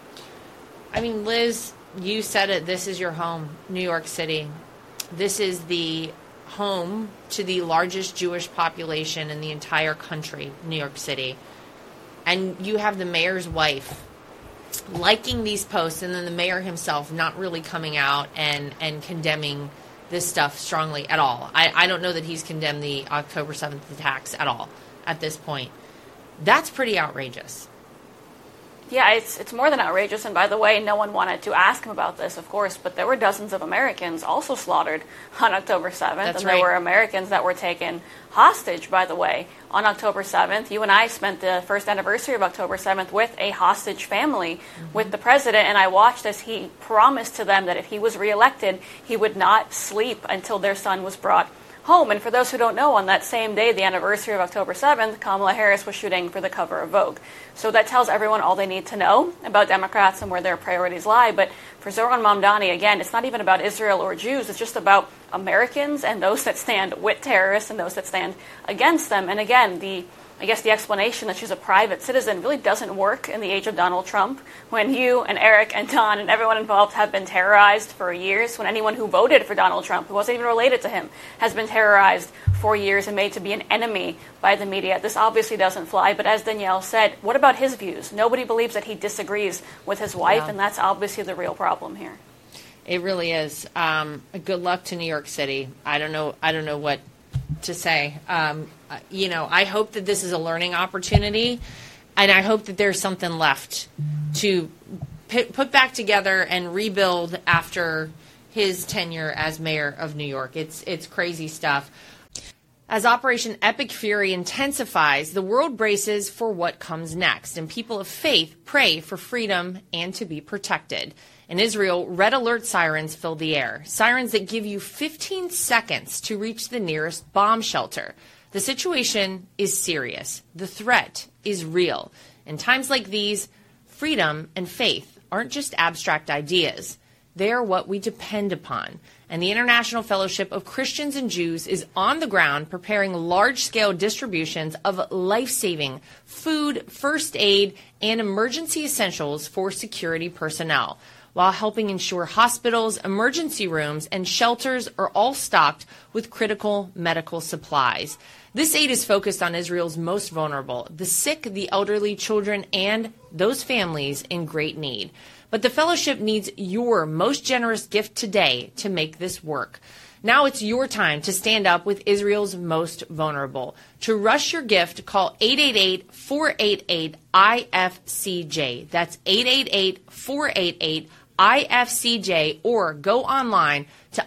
Liz, you said it. This is your home, New York City. This is the home to the largest Jewish population in the entire country, New York City. And you have the mayor's wife liking these posts, and then the mayor himself not really coming out and condemning this stuff strongly at all. I don't know that he's condemned the October 7th attacks at all at this point. That's pretty outrageous. Yeah, it's more than outrageous. And by the way, no one wanted to ask him about this, of course, but there were dozens of Americans also slaughtered on October 7th. That's and right. There were Americans that were taken hostage, by the way, on October 7th. You and I spent the first anniversary of October 7th with a hostage family, with the president, and I watched as he promised to them that if he was reelected, he would not sleep until their son was brought home. And for those who don't know, on that same day, the anniversary of October 7th, Kamala Harris was shooting for the cover of Vogue. So that tells everyone all they need to know about Democrats and where their priorities lie. But for Zohran Mamdani, again, it's not even about Israel or Jews. It's just about Americans and those that stand with terrorists and those that stand against them. And again, I guess the explanation that she's a private citizen really doesn't work in the age of Donald Trump, when you and Eric and Don and everyone involved have been terrorized for years, when anyone who voted for Donald Trump, who wasn't even related to him, has been terrorized for years and made to be an enemy by the media. This obviously doesn't fly, but as Danielle said, what about his views? Nobody believes that he disagrees with his wife, and that's obviously the real problem here. It really is. Good luck to New York City. I don't know what to say. I hope that this is a learning opportunity, and I hope that there's something left to put back together and rebuild after his tenure as mayor of New York. It's crazy stuff. As Operation Epic Fury intensifies, the world braces for what comes next, and people of faith pray for freedom and to be protected. In Israel, red alert sirens fill the air, sirens that give you 15 seconds to reach the nearest bomb shelter. The situation is serious. The threat is real. In times like these, freedom and faith aren't just abstract ideas. They are what we depend upon. And the International Fellowship of Christians and Jews is on the ground preparing large-scale distributions of life-saving food, first aid, and emergency essentials for security personnel, while helping ensure hospitals, emergency rooms, and shelters are all stocked with critical medical supplies. This aid is focused on Israel's most vulnerable, the sick, the elderly, children, and those families in great need. But the fellowship needs your most generous gift today to make this work. Now it's your time to stand up with Israel's most vulnerable. To rush your gift, call 888-488-IFCJ. That's 888-488-IFCJ, or go online to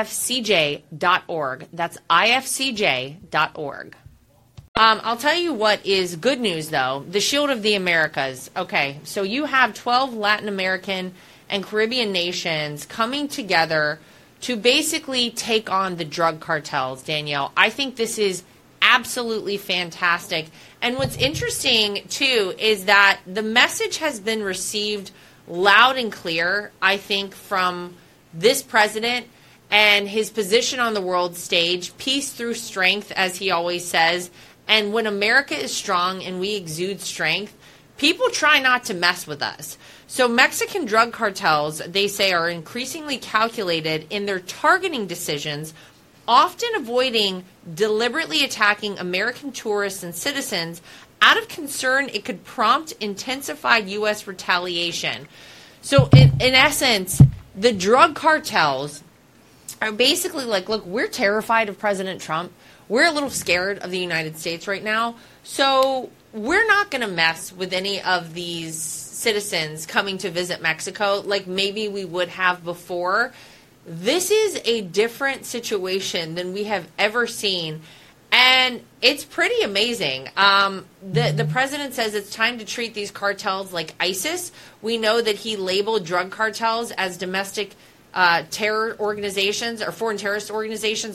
ifcj.org. That's ifcj.org. I'll tell you what is good news, though. The Shield of the Americas. Okay, so you have 12 Latin American and Caribbean nations coming together to basically take on the drug cartels, Danielle. I think this is absolutely fantastic. And what's interesting, too, is that the message has been received loud and clear, I think, from this president and his position on the world stage, peace through strength, as he always says. And when America is strong and we exude strength, people try not to mess with us. So Mexican drug cartels, they say, are increasingly calculated in their targeting decisions, often avoiding deliberately attacking American tourists and citizens out of concern it could prompt intensified U.S. retaliation. So in essence, the drug cartels are basically like, look, we're terrified of President Trump. We're a little scared of the United States right now, so we're not going to mess with any of these citizens coming to visit Mexico like maybe we would have before. This is a different situation than we have ever seen, and it's pretty amazing. The president says it's time to treat these cartels like ISIS. We know that he labeled drug cartels as domestic terror organizations, or foreign terrorist organizations,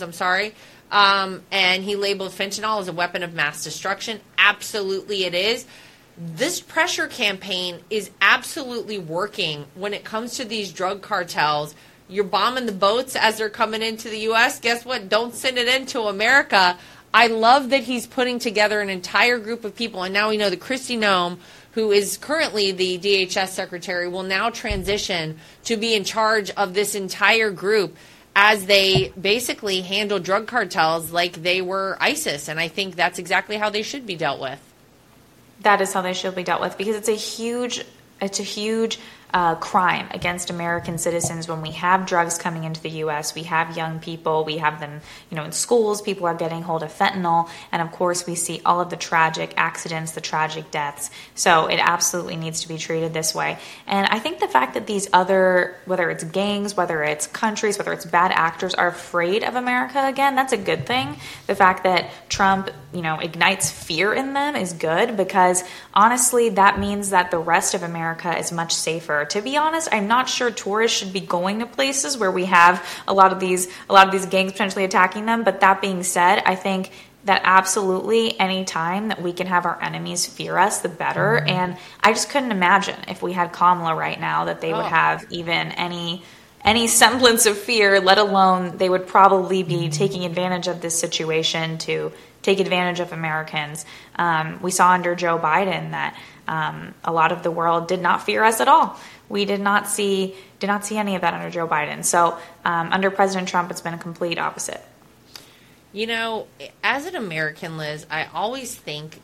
and he labeled fentanyl as a weapon of mass destruction. Absolutely it is. This pressure campaign is absolutely working when it comes to these drug cartels. You're bombing the boats as they're coming into the U.S. Guess what? Don't send it into America. I love that he's putting together an entire group of people. And now we know that Kristi Noem, who is currently the DHS secretary, will now transition to be in charge of this entire group as they basically handle drug cartels like they were ISIS. And I think that's exactly how they should be dealt with. That is how they should be dealt with, because it's a huge crime against American citizens when we have drugs coming into the U.S., we have young people, we have them, in schools, people are getting hold of fentanyl, and of course we see all of the tragic accidents, the tragic deaths. So it absolutely needs to be treated this way. And I think the fact that these other, whether it's gangs, whether it's countries, whether it's bad actors, are afraid of America again, that's a good thing. The fact that Trump, ignites fear in them is good, because honestly, that means that the rest of America is much safer. To be honest, I'm not sure tourists should be going to places where we have a lot of these gangs potentially attacking them. But that being said, I think that absolutely any time that we can have our enemies fear us, the better. And I just couldn't imagine if we had Kamala right now that they would have even any semblance of fear, let alone they would probably be taking advantage of this situation to take advantage of Americans. We saw under Joe Biden that a lot of the world did not fear us at all. We did not see any of that under Joe Biden. So under President Trump, it's been a complete opposite. As an American, Liz, I always think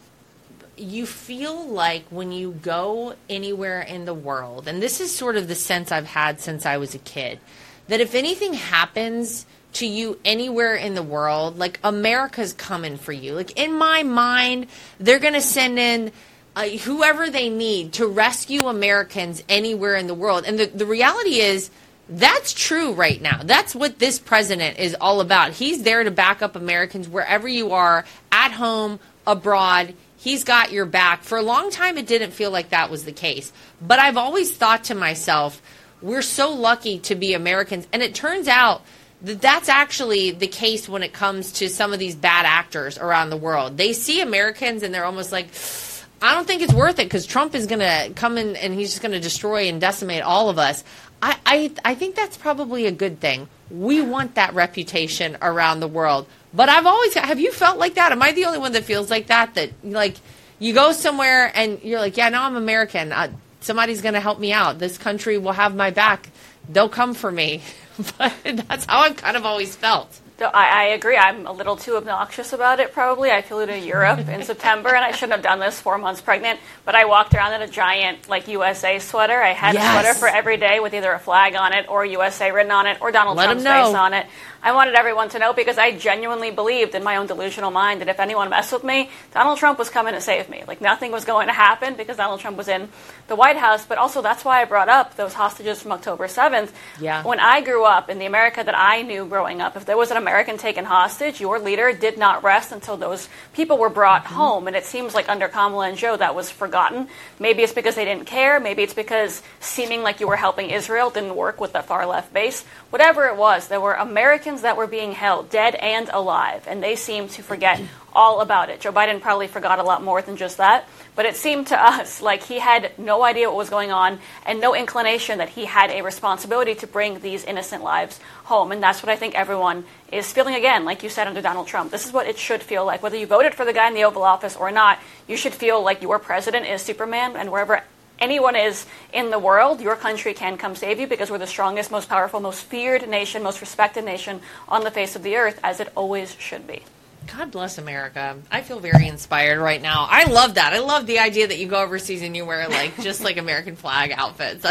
you feel like when you go anywhere in the world, and this is sort of the sense I've had since I was a kid, that if anything happens to you anywhere in the world, like America's coming for you. Like in my mind, they're going to send in whoever they need to rescue Americans anywhere in the world. And the reality is that's true right now. That's what this president is all about. He's there to back up Americans wherever you are, at home, abroad. He's got your back. For a long time, it didn't feel like that was the case. But I've always thought to myself, we're so lucky to be Americans. And it turns out that's actually the case when it comes to some of these bad actors around the world. They see Americans and they're almost like, I don't think it's worth it because Trump is going to come in and he's just going to destroy and decimate all of us. I think that's probably a good thing. We want that reputation around the world. But have you felt like that? Am I the only one that feels like that? That like you go somewhere and you're like, yeah, no, I'm American. Somebody's going to help me out. This country will have my back. They'll come for me. But that's how I've kind of always felt. I agree. I'm a little too obnoxious about it, probably. I flew to Europe in September, and I shouldn't have done this 4 months pregnant, but I walked around in a giant, USA sweater. I had a sweater for every day with either a flag on it or USA written on it or Donald Trump's face on it. I wanted everyone to know because I genuinely believed in my own delusional mind that if anyone messed with me, Donald Trump was coming to save me. Like, nothing was going to happen because Donald Trump was in the White House. But also, that's why I brought up those hostages from October 7th. Yeah. When I grew up in the America that I knew growing up, if there was an American taken hostage, your leader did not rest until those people were brought home. And it seems like under Kamala and Joe, that was forgotten. Maybe it's because they didn't care. Maybe it's because seeming like you were helping Israel didn't work with the far left base. Whatever it was, there were Americans that were being held, dead and alive, and they seemed to forget all about it. Joe Biden probably forgot a lot more than just that, but it seemed to us like he had no idea what was going on and no inclination that he had a responsibility to bring these innocent lives home. And that's what I think everyone is feeling again, like you said, under Donald Trump. This is what it should feel like. Whether you voted for the guy in the Oval Office or not, you should feel like your president is Superman, and wherever anyone is in the world, your country can come save you because we're the strongest, most powerful, most feared nation, most respected nation on the face of the earth, as it always should be. God bless America. I feel very inspired right now. I love that. I love the idea that you go overseas and you wear just American flag outfits.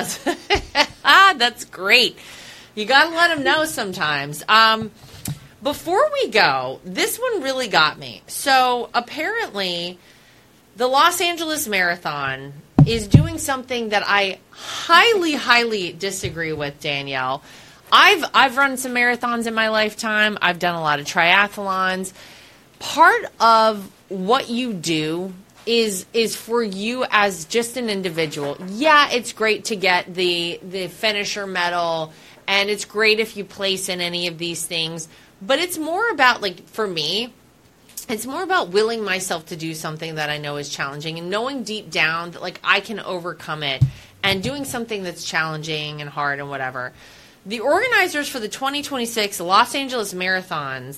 That's great. You got to let them know sometimes. Before we go, this one really got me. So apparently the Los Angeles Marathon is doing something that I highly, highly disagree with, Danielle. I've run some marathons in my lifetime. I've done a lot of triathlons. Part of what you do is for you as just an individual. Yeah, it's great to get the finisher medal, and it's great if you place in any of these things. But it's more about, for me, it's more about willing myself to do something that I know is challenging and knowing deep down that I can overcome it and doing something that's challenging and hard and whatever. The organizers for the 2026 Los Angeles Marathon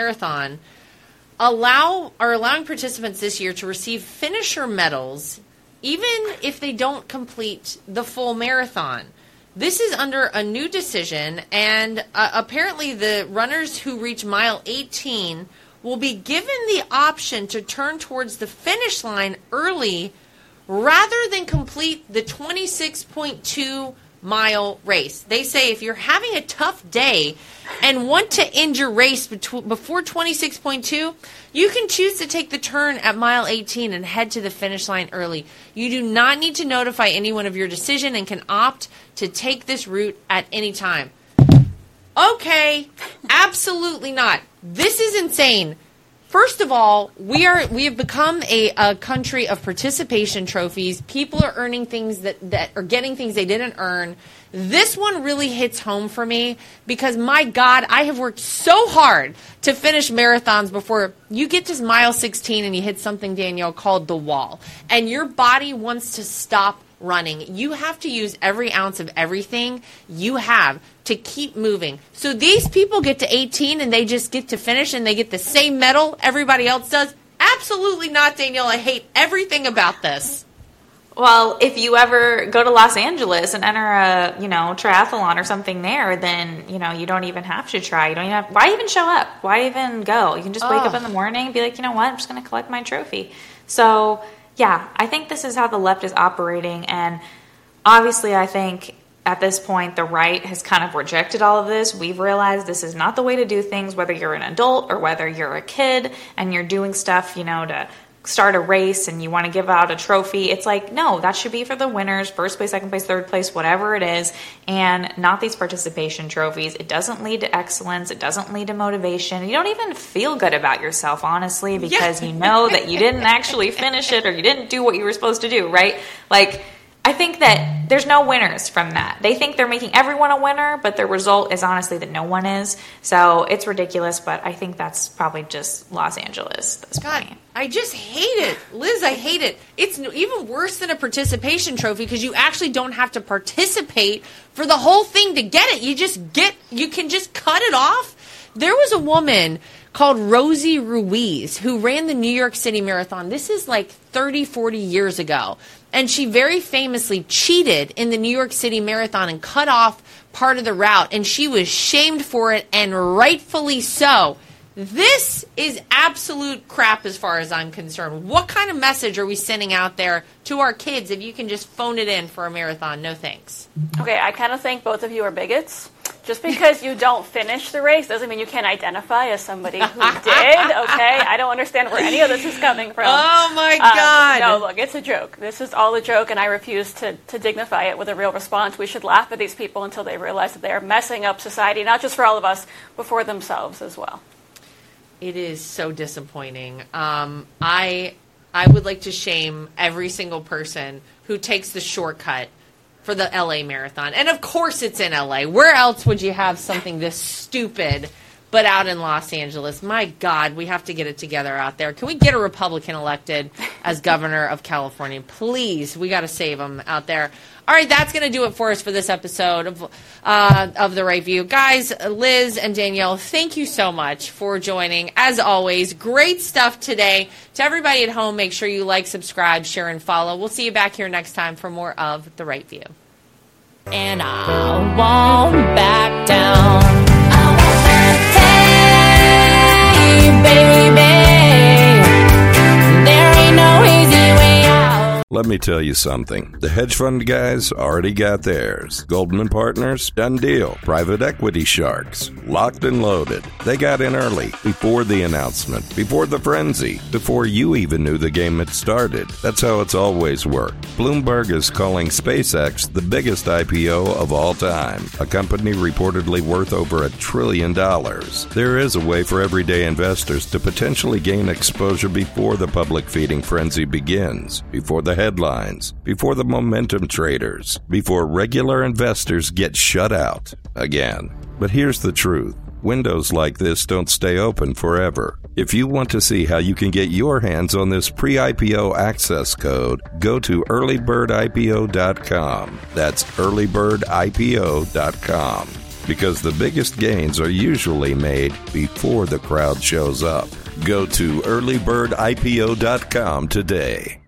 are allowing participants this year to receive finisher medals even if they don't complete the full marathon. This is under a new decision, and apparently the runners who reach mile 18 will be given the option to turn towards the finish line early rather than complete the 26.2 mile race. They say if you're having a tough day and want to end your race before 26.2, you can choose to take the turn at mile 18 and head to the finish line early. You do not need to notify anyone of your decision and can opt to take this route at any time. Okay, absolutely not. This is insane. First of all, we have become a country of participation trophies. People are earning things that are getting things they didn't earn. This one really hits home for me because, my God, I have worked so hard to finish marathons before you get to mile 16 and you hit something, Danielle, called the wall. And your body wants to stop running. You have to use every ounce of everything you have to keep moving. So these people get to 18 and they just get to finish and they get the same medal everybody else does? Absolutely not, Danielle. I hate everything about this. Well, if you ever go to Los Angeles and enter a, triathlon or something there, then, you don't even have to try. You don't even have, why even show up? Why even go? You can just wake up in the morning and be like, you know what? I'm just going to collect my trophy. So, yeah, I think this is how the left is operating. And obviously, I think at this point, the right has kind of rejected all of this. We've realized this is not the way to do things, whether you're an adult or whether you're a kid and you're doing stuff, to start a race and you want to give out a trophy. It's like, no, that should be for the winners, first place, second place, third place, whatever it is, and not these participation trophies. It doesn't lead to excellence. It doesn't lead to motivation. You don't even feel good about yourself, honestly, because you know that you didn't actually finish it or you didn't do what you were supposed to do, right? Like, I think that there's no winners from that. They think they're making everyone a winner, but the result is honestly that no one is. So it's ridiculous, but I think that's probably just Los Angeles at this point. I just hate it. Liz, I hate it. It's even worse than a participation trophy because you actually don't have to participate for the whole thing to get it. You can just cut it off. There was a woman called Rosie Ruiz who ran the New York City Marathon. This is like 30, 40 years ago. And she very famously cheated in the New York City Marathon and cut off part of the route. And she was shamed for it, and rightfully so. This is absolute crap as far as I'm concerned. What kind of message are we sending out there to our kids if you can just phone it in for a marathon? No thanks. Okay, I kind of think both of you are bigots. Just because you don't finish the race doesn't mean you can't identify as somebody who did, okay? I don't understand where any of this is coming from. Oh, my God. No, look, it's a joke. This is all a joke, and I refuse to dignify it with a real response. We should laugh at these people until they realize that they are messing up society, not just for all of us, but for themselves as well. It is so disappointing. I would like to shame every single person who takes the shortcut for the LA Marathon. And of course it's in LA. Where else would you have something this stupid but out in Los Angeles? My God, we have to get it together out there. Can we get a Republican elected as governor of California? Please, we got to save them out there. All right, that's going to do it for us for this episode of The Right View. Guys, Liz and Danielle, thank you so much for joining. As always, great stuff today. To everybody at home, make sure you like, subscribe, share, and follow. We'll see you back here next time for more of The Right View. And I won't back down. Hey, baby, there ain't no easy way out. Let me tell you something. The hedge fund guys already got theirs. Goldman Partners, done deal. Private equity sharks, locked and loaded. They got in early, before the announcement, before the frenzy, before you even knew the game had started. That's how it's always worked. Bloomberg is calling SpaceX the biggest IPO of all time, a company reportedly worth over $1 trillion. There is a way for everyday investors to potentially gain exposure before the public feeding frenzy begins, before the headlines, before the momentum traders, before regular investors get shut out again. But here's the truth. Windows like this don't stay open forever. If you want to see how you can get your hands on this pre-IPO access code, go to earlybirdipo.com. That's earlybirdipo.com. Because the biggest gains are usually made before the crowd shows up. Go to earlybirdipo.com today.